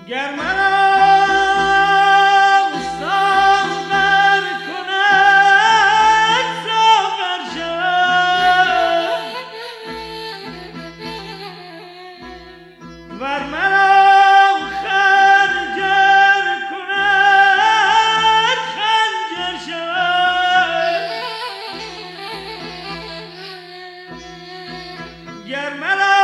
گر مرا ساغر کند ساغر شود ور مرا خنجر کند خنجر شود گر مرا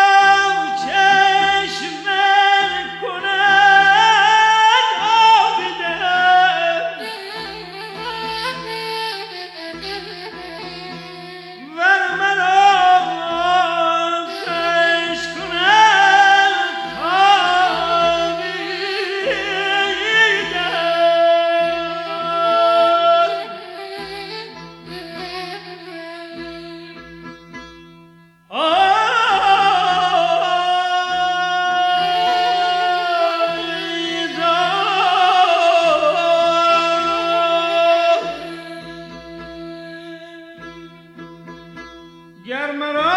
گر مرا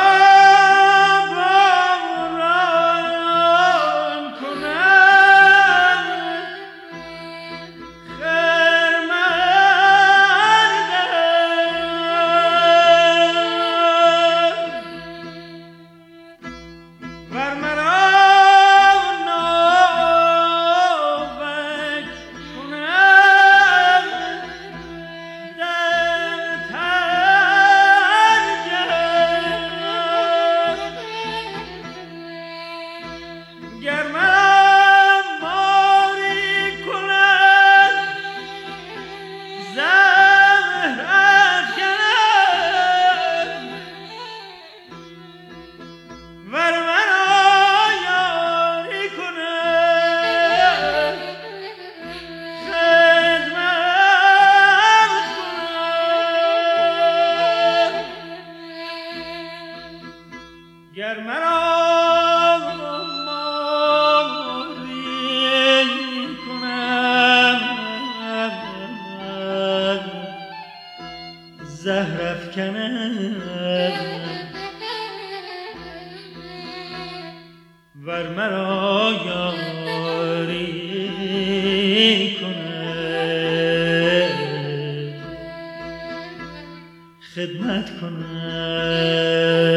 باران کند خرمندم ور مرا ناوک کند در گر مرا ماری کند زهر افکند ور مرا یاری کند خدمت کند گر مرا زهر افکند ور مرا یاری کند خدمت کند